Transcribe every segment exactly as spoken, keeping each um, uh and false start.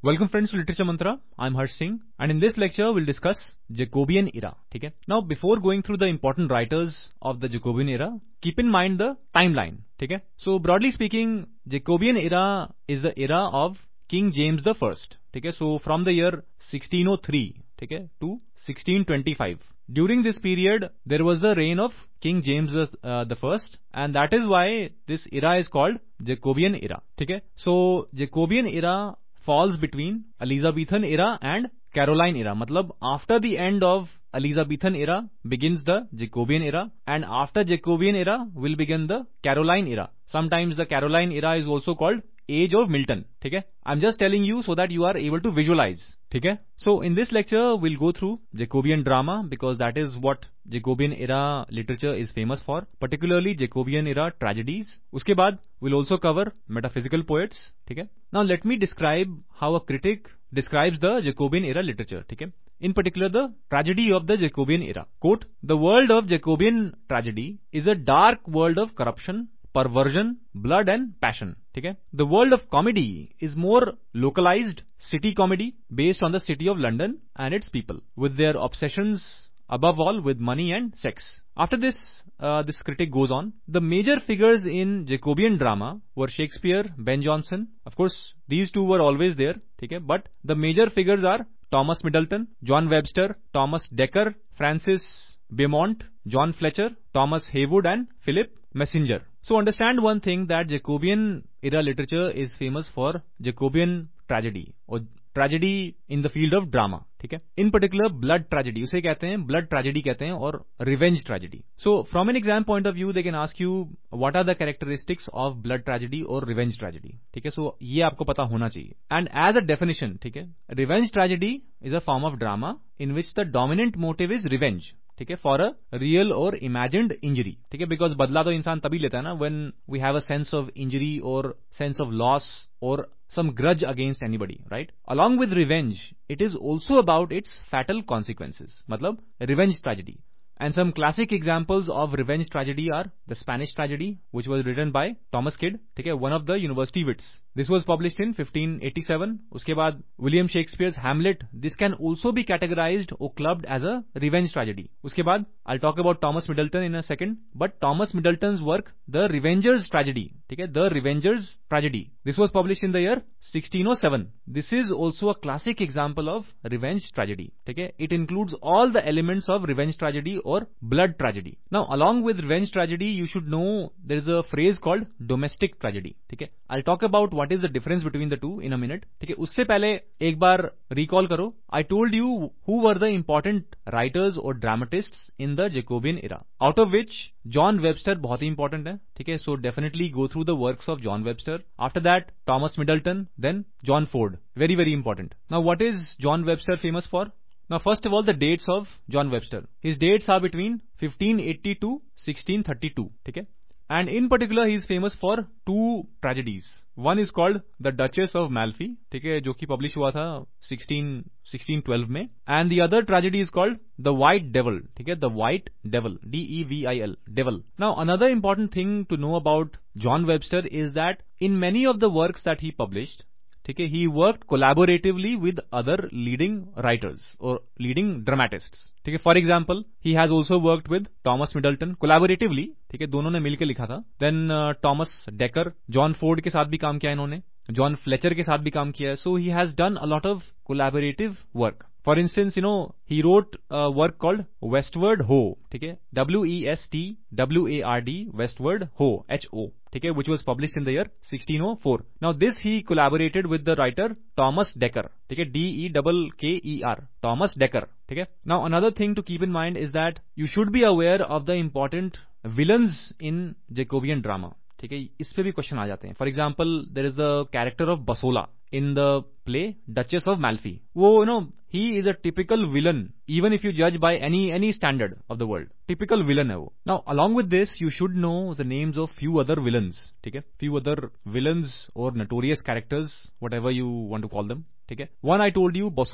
Welcome friends to Literature Mantra. I'm Harsh Singh, and in this lecture we'll discuss Jacobean era. Okay? Now before going through the important writers of the Jacobean era, keep in mind the timeline. Okay? So broadly speaking, Jacobean era is the era of King James the First. Okay? So from the year sixteen oh three okay, to sixteen twenty-five. During this period, there was the reign of King James the, uh, the First, and that is why this era is called Jacobean era. Okay? So Jacobean era falls between Elizabethan era and Caroline era. Matlab, after the end of Elizabethan era begins the Jacobean era, and after Jacobean era will begin the Caroline era. Sometimes the Caroline era is also called Age of Milton. Okay? I'm just telling you so that you are able to visualize. Okay? So in this lecture, we'll go through Jacobean drama because that is what Jacobean era literature is famous for, particularly Jacobean era tragedies. Uske baad, we'll also cover metaphysical poets. Okay? Now let me describe how a critic describes the Jacobean era literature. Okay? In particular, the tragedy of the Jacobean era. Quote, "The world of Jacobean tragedy is a dark world of corruption, perversion, blood and passion." Okay? The world of comedy is more localized city comedy based on the city of London and its people, with their obsessions above all with money and sex. After this, uh, this critic goes on. The major figures in Jacobean drama were Shakespeare, Ben Jonson. Of course, these two were always there. Okay? But the major figures are Thomas Middleton, John Webster, Thomas Dekker, Francis Beaumont, John Fletcher, Thomas Heywood and Philip Messenger. So understand one thing, that Jacobean era literature is famous for Jacobean tragedy or tragedy in the field of drama. ठीक है? In particular, blood tragedy. उसे कहते हैं blood tragedy कहते हैं और revenge tragedy. So from an exam point of view, they can ask you what are the characteristics of blood tragedy or revenge tragedy. ठीक है? So ये आपको पता होना चाहिए. And as a definition, ठीक है? Revenge tragedy is a form of drama in which the dominant motive is revenge. ठीक है? For a real or imagined injury. ठीक है? Because बदला तो इंसान तभी लेता है ना when we have a sense of injury or sense of loss or some grudge against anybody, right? Along with revenge, it is also about its fatal consequences. Matlab, revenge tragedy. And some classic examples of revenge tragedy are the Spanish tragedy, which was written by Thomas Kyd, okay, one of the university wits. This was published in fifteen eighty-seven. Uske baad, William Shakespeare's Hamlet. This can also be categorized or clubbed as a revenge tragedy. Uske baad, I'll talk about Thomas Middleton in a second. But Thomas Middleton's work, The Revenger's Tragedy, okay, The Revenger's Tragedy. This was published in the year sixteen oh seven. This is also a classic example of revenge tragedy. Okay? It includes all the elements of revenge tragedy or blood tragedy. Now, along with revenge tragedy, you should know there is a phrase called domestic tragedy. Okay? I'll talk about what is the difference between the two in a minute. Okay? उससे पहले एक बार recall करो. I told you who were the important writers or dramatists in the Jacobean era, out of which John Webster बहुत ही important है. ठीक है? So definitely go through the works of John Webster. After that, Thomas Middleton, then John Ford. Very, very important. Now, what is John Webster famous for? Now, first of all, the dates of John Webster. His dates are between fifteen eighty to sixteen thirty-two. Okay? And in particular, he is famous for two tragedies. One is called The Duchess of Malfi, ठीक है, जो कि publish हुआ था sixteen twelve में. And the other tragedy is called The White Devil, ठीक है, The White Devil, D E V I L, Devil. Now, another important thing to know about John Webster is that in many of the works that he published, ठीक है, he worked collaboratively with other leading writers or leading dramatists. ठीक है, for example, he has also worked with Thomas Middleton collaboratively. ठीक है, दोनों ने मिलकर लिखा था. Then uh, Thomas Dekker, John Ford के साथ भी काम किया इन्होंने. John Fletcher के साथ भी काम किया है. So he has done a lot of collaborative work. For instance, you know, he wrote a work called Westward Ho, ठीक है, W E S T W A R D, Westward Ho, H O, ठीक है, which was published in the year sixteen oh four. Now this he collaborated with the writer Thomas Dekker, ठीक है, D E K K E R, Thomas Dekker, ठीक है. Now another thing to keep in mind is that you should be aware of the important villains in Jacobean drama. ठीक है, इस पे भी question आ जाते हैं. For example, there is the character of Bosola in the play Duchess of Malfi. वो you know he is a typical villain even if you जज by any any standard of the world. Typical villain है वो. Now along with this you should know the names of few other villains. ठीक है, few other villains और notorious characters, whatever you want to call them. ठीक है, one I told you Bosola.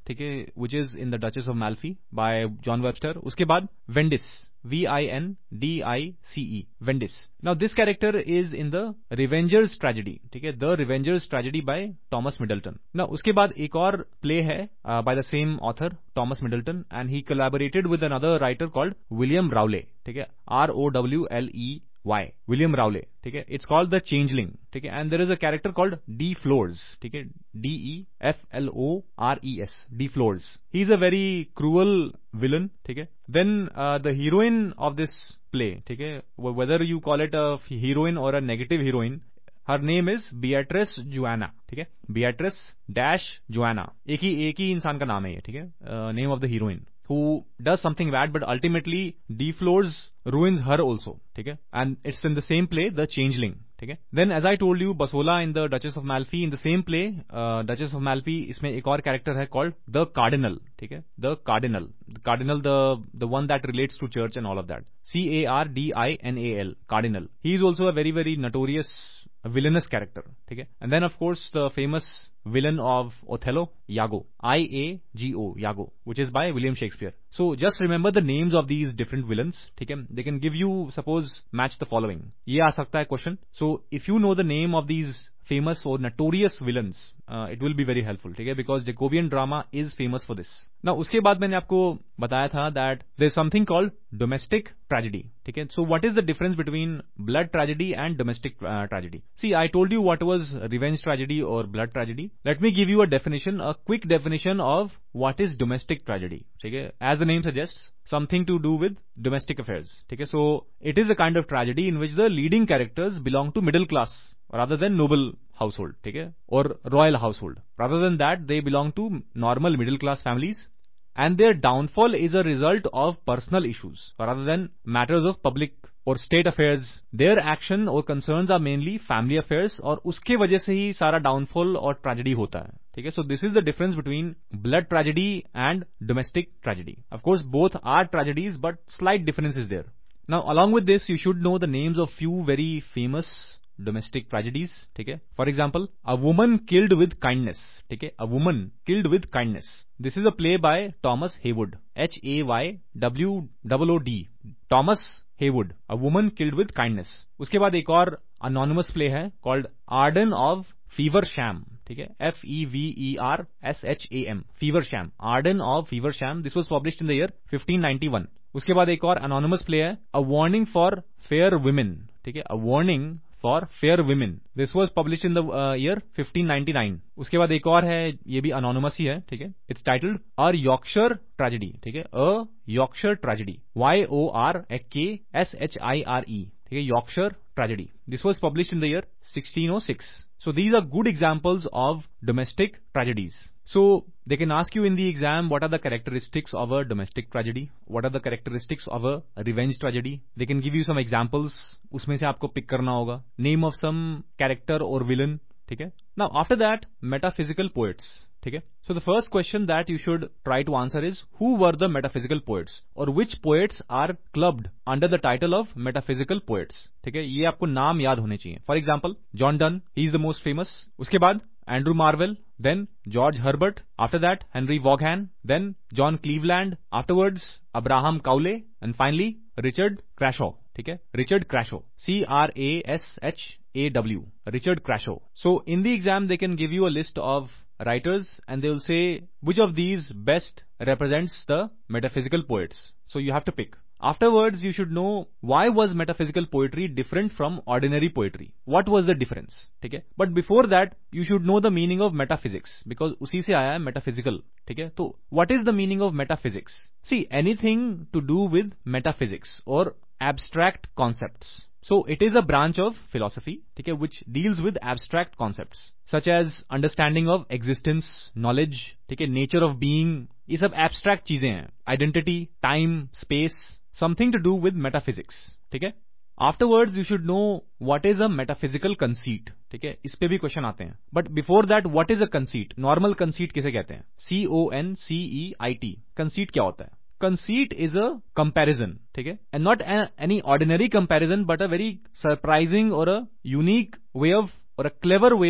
ठीक है, which is in the Duchess of Malfi by John Webster. उसके बाद Vindice, V I N D I C E, Vindice. Now this character is in the revenger's tragedy, ठीक है, the revenger's tragedy by Thomas Middleton. ना उसके बाद एक और play है by the same author Thomas Middleton, and he collaborated with another writer called William Rowley, ठीक है, R O W L E Y, William Rowley, ठीक है. इट्स कॉल्ड द चेंजलिंग, ठीक है, and there is a character called De Flores, ठीक है, D E F L O R E S, De Flores. He is a very cruel villain, ठीक है. Then the heroine of this play, ठीक है, whether you call it a heroine or a negative heroine, her name is Beatrice Joanna, ठीक है, Beatrice dash Joanna. एक ही एक ही इंसान का नाम है ये, ठीक है, name of the heroine who does something bad, but ultimately defloors ruins her also, ठीक है, and it's in the same play, The Changeling, ठीक है. Then as I told you, Basola in the Duchess of Malfi, in the same play, uh, Duchess of Malfi, इसमें एक और character है called The Cardinal, ठीक है, The Cardinal, the Cardinal, the the one that relates to church and all of that. C A R D I N A L, Cardinal. He is also a very very notorious villainous character, ठीक है. And then of course the famous villain of Othello, Iago, I A G O, Iago, which is by William Shakespeare. So just remember the names of these different villains, ठीक है. They can give you, suppose, match the following. ये आ सकता है question. So if you know the name of these famous or notorious villains, uh, it will be very helpful, ठीक है, because Jacobean drama is famous for this. Now उसके बाद मैंने आपको बताया था that there is something called domestic tragedy, ठीक है. So what is the difference between blood tragedy and domestic uh, tragedy? See, I told you what was revenge tragedy or blood tragedy. Let me give you a definition, a quick definition of what is domestic tragedy, ठीक है. As the name suggests, something to do with domestic affairs, ठीक है. So it is a kind of tragedy in which the leading characters belong to middle class rather than noble household, ठीक है, or royal household. Rather than that, they belong to normal middle class families, and their downfall is a result of personal issues rather than matters of public or state affairs. Their action or concerns are mainly family affairs, और उसके वजह से ही सारा downfall और tragedy होता है, ठीक है. So this is the difference between blood tragedy and domestic tragedy. Of course, both are tragedies, but slight difference is there. Now, along with this, you should know the names of few very famous domestic tragedies, ठीक है. For example, A Woman Killed with Kindness, ठीक है, A Woman Killed with Kindness. This is a play by Thomas Heywood, H A Y W O O D, Thomas Heywood, A Woman Killed with Kindness. उसके बाद एक और anonymous play है called Arden of Feversham, ठीक है, F E V E R S H A M, Feversham, Arden of Feversham. This was published in the year fifteen ninety-one. उसके बाद एक और anonymous play है A Warning for Fair Women, ठीक है, A Warning for Fair Women. This was published in the uh, year fifteen ninety-nine. उसके बाद एक और है, ये भी anonymous ही है, ठीक है. It's titled A Yorkshire Tragedy, ठीक है, A Yorkshire Tragedy, Y O R K S H I R E, ठीक है, Yorkshire Tragedy. This was published in the year sixteen oh six. So these are good examples of domestic tragedies. So they can ask you in the exam, what are the characteristics of a domestic tragedy? What are the characteristics of a revenge tragedy? They can give you some examples. उसमें से आपको pick करना होगा. Name of some character or villain, ठीक है. Now after that, metaphysical poets, ठीक है. So the first question that you should try to answer is, who were the metaphysical poets, or which poets are clubbed under the title of metaphysical poets, ठीक है. ये आपको नाम याद होने चाहिए. For example, John Donne, he is the most famous. उसके बाद Andrew Marvell, then George Herbert, after that Henry Vaughan, then John Cleveland, afterwards Abraham Cowley, and finally Richard Crashaw, ठीक है, Richard Crashaw, C R A S H A W, Richard Crashaw. So in the exam they can give you a list of writers and they will say which of these best represents the metaphysical poets. So you have to pick. Afterwards, you should know why was metaphysical poetry different from ordinary poetry. What was the difference? ठीक है. But before that, you should know the meaning of metaphysics, because उसी से आया है metaphysical. ठीक है. तो what is the meaning of metaphysics? See, anything to do with metaphysics or abstract concepts. So it is a branch of philosophy, ठीक है, which deals with abstract concepts such as understanding of existence, knowledge, ठीक है, nature of being. ये सब abstract चीजें हैं. Identity, time, space, something to do with metaphysics, ठीक है. Afterwards, you should know what is a metaphysical conceit, ठीक है. इस पे भी क्वेश्चन आते हैं. But before that, what is a conceit? Normal conceit किसे कहते हैं? C O N C E I T. Conceit क्या होता है? Conceit is a comparison, ठीक है, and not a, any ordinary comparison, but a very surprising or a unique way of or a clever way of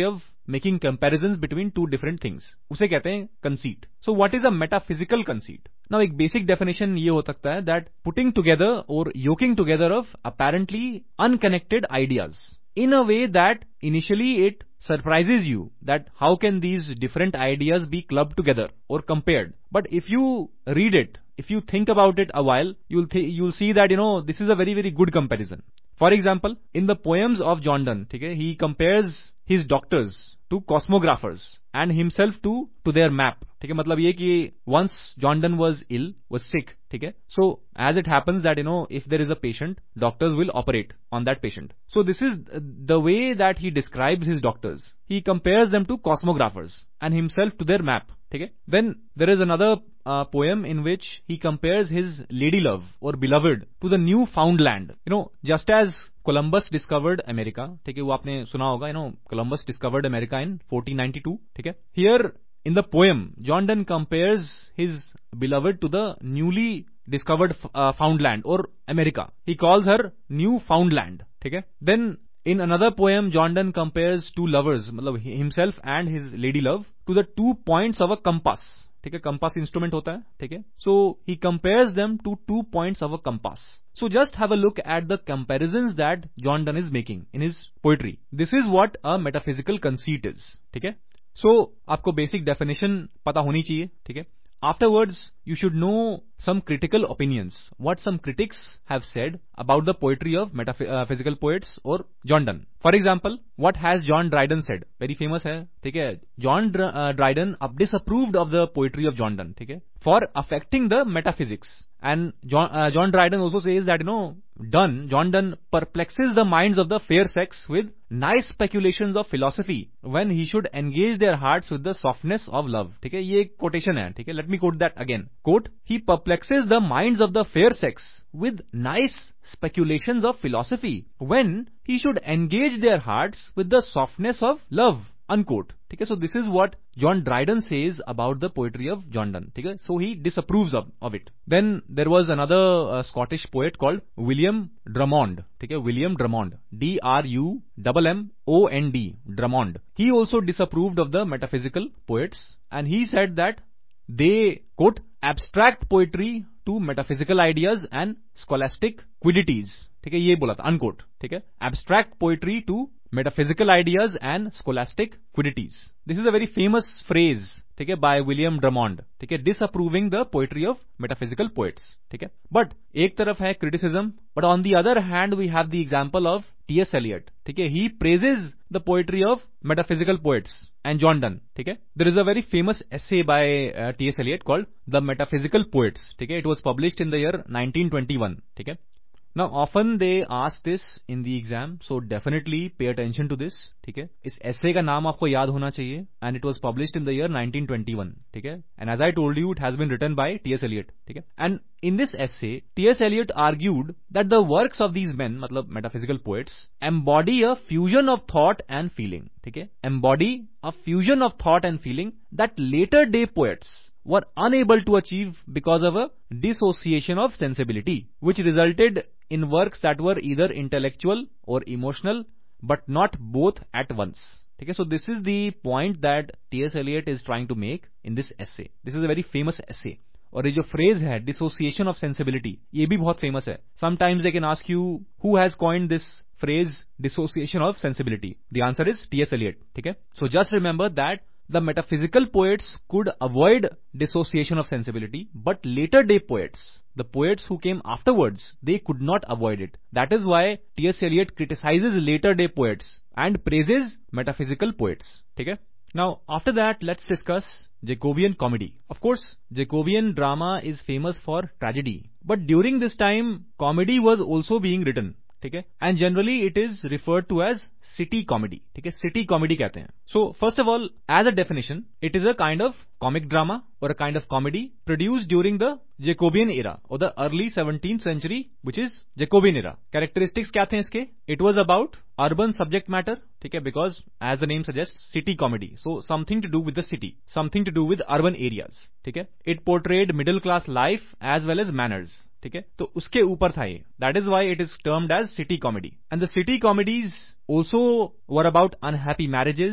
making comparisons between two different things, उसे कहते हैं conceit. So what is a metaphysical conceit? Now एक basic definition ये हो सकता है that putting together or yoking together of apparently unconnected ideas in a way that initially it surprises you that how can these different ideas be clubbed together or compared. But if you read it, if you think about it a while, you'll th- you'll see that you know this is a very very good comparison. For example, in the poems of John Donne, okay, he compares his doctors to cosmographers and himself to to their map. ठीक है, मतलब ये कि once John Donne was ill, was sick, ठीक है. So as it happens that you know if there is a patient, doctors will operate on that patient. So this is the way that he describes his doctors. He compares them to cosmographers and himself to their map. ठीक है. Then there is another uh, poem in which he compares his lady love or beloved to the new found land. You know, just as Columbus discovered America, ठीक है, वो आपने सुना होगा, you know, Columbus discovered America in fourteen ninety-two, ठीक है. Here in the poem, John Donne compares his beloved to the newly discovered uh, found land or America. He calls her new found land, ठीक है. Then in another poem, John Donne compares two lovers, मतलब himself and his lady love, to the two points of a compass. ठीक है, compass instrument होता है, ठीक है. So he compares them to two points of a compass. So just have a look at the comparisons that John Donne is making in his poetry. This is what a metaphysical conceit is. ठीक है. So आपको basic definition पता होनी चाहिए, ठीक है. Afterwards, you should know some critical opinions, what some critics have said about the poetry of metaphysical poets or John Donne. For example, what has John Dryden said? Very famous है, ठीक है. John Dryden disapproved of the poetry of John Donne, ठीक है, for affecting the metaphysics. And John, uh, John Dryden also says that, you know, Donne, John Donne perplexes the minds of the fair sex with nice speculations of philosophy when he should engage their hearts with the softness of love. ठीक है, ये एक quotation है, ठीक है. Let me quote that again. Quote, he perplexes the minds of the fair sex with nice speculations of philosophy when he should engage their hearts with the softness of love. Unquote. ठीक है, so this is what John Dryden says about the poetry of John Donne. ठीक है, so he disapproves of, of it. Then there was another uh, Scottish poet called William Drummond. ठीक है, William Drummond, D R U M M O N D, Drummond. He also disapproved of the metaphysical poets, and he said that they quote abstract poetry to metaphysical ideas and scholastic quiddities. ठीक है, ये बोला था unquote. ठीक है, abstract poetry to metaphysical ideas and scholastic quiddities. This is a very famous phrase, ठीक है, by William Drummond, ठीक है, disapproving the poetry of metaphysical poets, ठीक है. But एक तरफ है criticism, but on the other hand we have the example of T S Eliot, ठीक है. He praises the poetry of metaphysical poets and John Donne, ठीक है. There is a very famous essay by uh, T S Eliot called The Metaphysical Poets, ठीक है. It was published in the year nineteen twenty-one, ठीक है. Now often they ask this in the exam, so definitely pay attention to this, ठीक है. इस essay का नाम आपको याद होना चाहिए, and it was published in the year nineteen twenty-one, ठीक है. And as I told you, it has been written by T S Eliot, ठीक है. And in this essay, T S Eliot argued that the works of these men, मतलब metaphysical poets, embody a fusion of thought and feeling, ठीक है. Embody a fusion of thought and feeling that later day poets were unable to achieve because of a dissociation of sensibility, which resulted in works that were either intellectual or emotional, but not both at once. Okay, so this is the point that T S Eliot is trying to make in this essay. This is a very famous essay. और ये जो phrase है dissociation of sensibility, ये भी बहुत famous है. Sometimes they can ask you who has coined this phrase dissociation of sensibility. The answer is T S Eliot. ठीक है? So just remember that the metaphysical poets could avoid dissociation of sensibility, but later day poets, the poets who came afterwards, they could not avoid it. That is why T S Eliot criticizes later day poets and praises metaphysical poets. ठीक है? Now after that, let's discuss Jacobean comedy. Of course, Jacobean drama is famous for tragedy, but during this time, comedy was also being written. ठीक है, and generally it is referred to as city comedy. ठीक है, city comedy कहते हैं. So first of all, as a definition, it is a kind of comic drama or a kind of comedy produced during the Jacobean era or the early seventeenth century, which is Jacobean era. Characteristics क्या थे इसके? It was about urban subject matter. ठीक है, because as the name suggests, city comedy. So something to do with the city, something to do with urban areas. ठीक है, it portrayed middle class life as well as manners. ठीक है, तो उसके ऊपर था ये. That is why it is termed as city comedy. And the city comedies also were about unhappy marriages,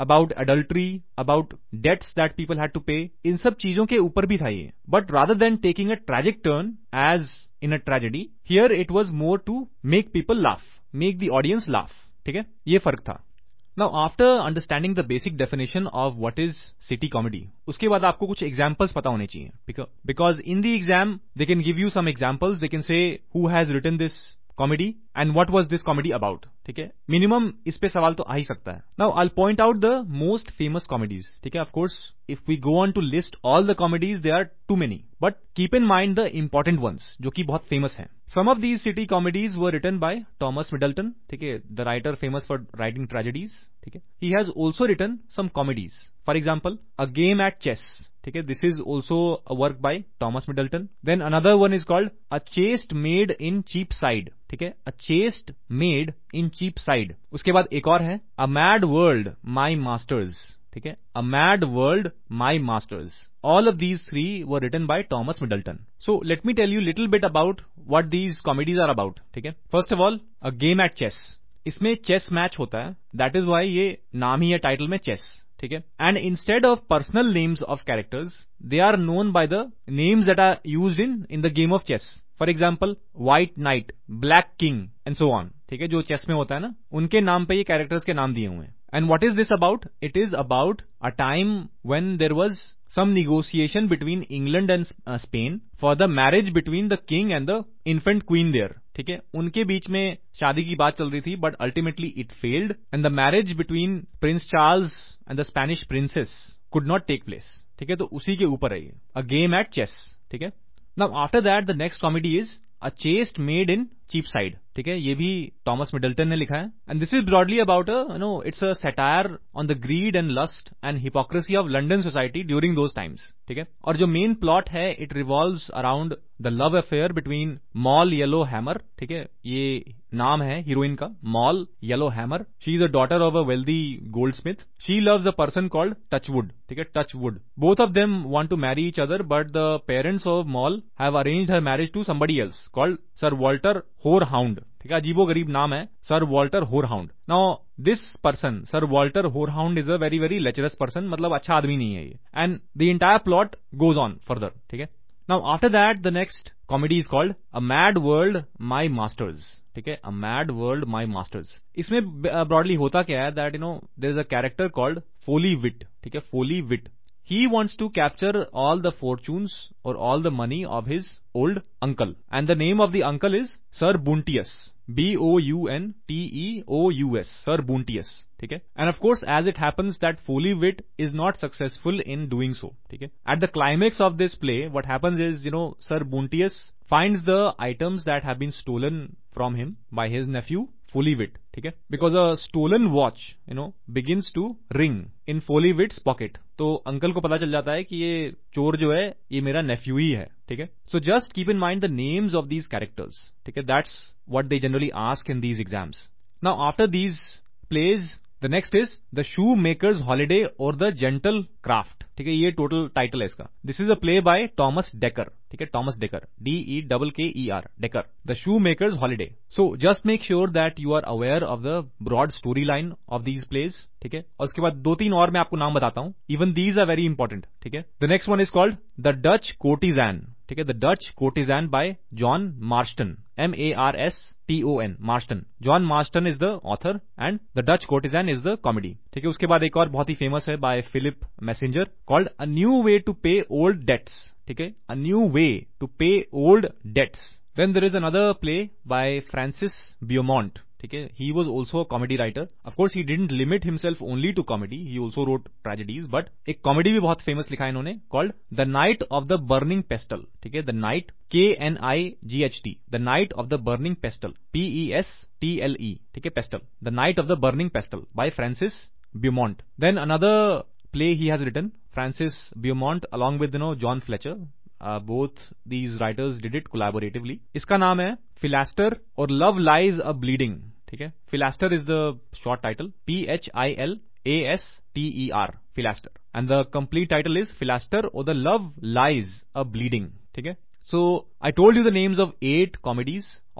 about adultery, about debts that people had to pay. इन सब चीजों के ऊपर भी था ये. But rather than taking a tragic turn as in a tragedy, here it was more to make people laugh, make the audience laugh. ठीक है, ये फर्क था. Now, after understanding the basic definition of what is city comedy, उसके बाद आपको कुछ examples पता होने चाहिए. Because, because in the exam, they can give you some examples. They can say who has written this comedy and what was this comedy about. ठीक है, minimum इस पे सवाल तो आ ही सकता है. Now, I'll point out the most famous comedies. ठीक है, of course, if we go on to list all the comedies, there are too many. But keep in mind the important ones, जो कि बहुत famous हैं. Some of these city comedies were written by Thomas Middleton. ठीक है, the writer famous for writing tragedies. ठीक है, he has also written some comedies. For example, A Game at Chess. ठीक है, this is also a work by Thomas Middleton. Then another one is called A Chaste Maid in Cheapside. ठीक है, A Chaste Maid in Cheapside. उसके बाद एक और है A Mad World, My Masters. ठीक है, A Mad World, My Masters. All of these three were written by Thomas Middleton. So let me tell you little bit about what these comedies are about. ठीक है, first of all, A Game at Chess. इसमें chess match होता है. That is why ये नाम ही है title में chess. ठीक है, and instead of personal names of characters, they are known by the names that are used in in the game of chess. For example, white knight, black king and so on. ठीक है, जो chess में होता है ना, उनके नाम पे ये कैरेक्टर्स के नाम दिए हुए हैं. And what is this about? It is about a time when there was some negotiation between England and uh, Spain for the marriage between the king and the infant queen there. ठीक है, उनके बीच में शादी की बात चल रही थी, but ultimately it failed and the marriage between Prince Charles and the Spanish princess could not take place. ठीक है, तो उसी के ऊपर है ये, A Game at Chess. ठीक है, now after that the next comedy is A Chaste Maid in Cheapside. ठीक है, ये भी टॉमस मिडल्टन ने लिखा है. And this is broadly about a you know it's a satire on the greed and lust and hypocrisy of London society during those times. ठीक है, और जो मेन प्लॉट है, it revolves around the love affair between Moll Yellowhammer. ठीक है, ये नाम है हीरोइन का, Moll Yellowhammer. She is a daughter of a wealthy goldsmith. She loves a person called touchwood. ठीक है, Touchwood. Both of them want to marry each other, but the parents of Moll have arranged her marriage to somebody else called Sir Walter Whorehound. ठीक है, अजीबो गरीब नाम है, Sir Walter Whorehound. Now this person, Sir Walter Whorehound, is a very very lecherous person. मतलब अच्छा आदमी नहीं है ये. And the entire plot goes on further. ठीक है, now after that the next comedy is called a mad world my masters. ठीक है, a mad world my masters. इसमें ब्रॉडली होता क्या है, that you know there is a character called Follywit. ठीक है, फोली विट. He wants to capture all the fortunes or all the money of his old uncle. And the name of the uncle is Sir Bounteous. B O U N T E O U S. Sir Bounteous. ठीक है, and of course as it happens that Folliewit is not successful in doing so. ठीक है, at the climax of this play what happens is, you know, Sir Bounteous finds the items that have been stolen from him by his nephew Folliewit. ठीक है, because a stolen watch, you know, begins to ring in Folliewit's pocket. तो uncle को पता चल जाता है कि ये चोर जो है ये मेरा नेफ्यू ही है. ठीक है, so just keep in mind the names of these characters. ठीक है, that's what they generally ask in these exams. Now after these plays, the next is The Shoemaker's Holiday or The Gentle Craft. ठीक है, ये total title है इसका. This is a play by Thomas Dekker. ठीक है, Thomas Dekker, D E double K E R, Dekker. The shoemaker's holiday. So just make sure that you are aware of the broad story line of these plays. ठीक है, और उसके बाद दो तीन और मैं आपको नाम बताता हूं. Even these are very important. ठीक है, the next one is called the Dutch courtesan. ठीक है, the Dutch courtesan by John Marston. M A R S T O N, Marston. John Marston is the author and the Dutch courtesan is the comedy. ठीक है, उसके बाद एक और बहुत ही फेमस है by Philip Massinger called a new way to pay old debts. ठीक है, अ new way to pay old debts. Then there is another play by Francis Beaumont. ठीक है, he was also a comedy writer. Of course, he didn't limit himself only to comedy. He also wrote tragedies. But एक comedy भी बहुत famous लिखा है इन्होंने called The Night of the Burning Pestle. ठीक है, The Night, K N I G H T, The Night of the Burning Pestle, P E S T L E. ठीक है, Pestle, The Night of the Burning Pestle by Francis Beaumont. Then another play he has written, Francis Beaumont, along with you know John Fletcher. Uh, both these writers did it collaboratively. इसका नाम है Philaster or Love Lies a Bleeding. ठीक है, Philaster is the short title, P H I L A S T E R, Philaster. And the complete title is Philaster or the Love Lies a Bleeding. ठीक है, so I told you the names of eight comedies.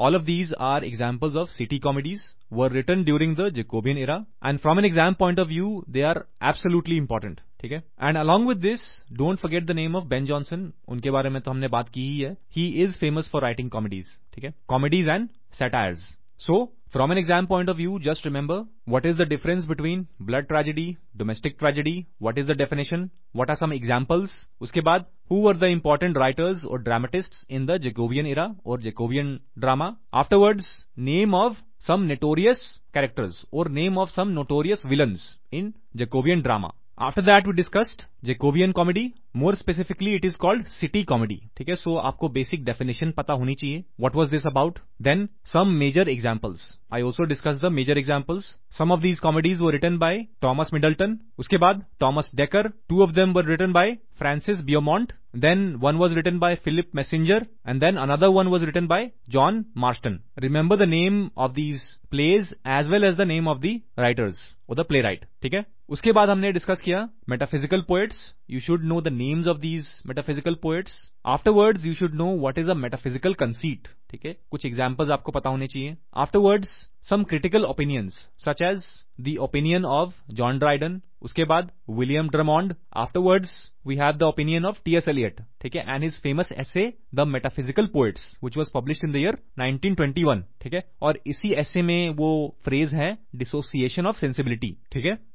all of these are examples of city comedies were written during the Jacobean era, and from an exam point of view they are absolutely important. ठीक है, and along with this don't forget the name of Ben Jonson. उनके बारे में तो हमने बात की ही है. He is famous for writing comedies. ठीक है, comedies and satires. So from an exam point of view, just remember what is the difference between blood tragedy, domestic tragedy, what is the definition, what are some examples. उसके बाद who were the important writers or dramatists in the Jacobean era or Jacobean drama. Afterwards, name of some notorious characters or name of some notorious villains in Jacobean drama. After that we discussed Jacobean comedy. More specifically it is called city comedy. ठीक है, so आपको basic definition पता होनी चाहिए. What was this about? Then some major examples. I also discussed the major examples. Some of these comedies were written by Thomas Middleton. उसके बाद Thomas Dekker. Two of them were written by Francis Beaumont. Then one was written by Philip Messenger, and then another one was written by John Marston. Remember the name of these plays as well as the name of the writers or the playwright. ठीक है, उसके बाद हमने discuss किया metaphysical poets. You should know the names of these metaphysical poets. Afterwards you should know what is a metaphysical conceit. ठीक है, कुछ examples आपको पता होने चाहिए. Afterwards some critical opinions such as the opinion of John Dryden. उसके बाद William Drummond. Afterwards we have the opinion of T S Eliot. ठीक है, and his famous essay The Metaphysical Poets which was published in the year nineteen twenty-one. ठीक है, और इसी essay में वो phrase है dissociation of sensibility. ठीक है,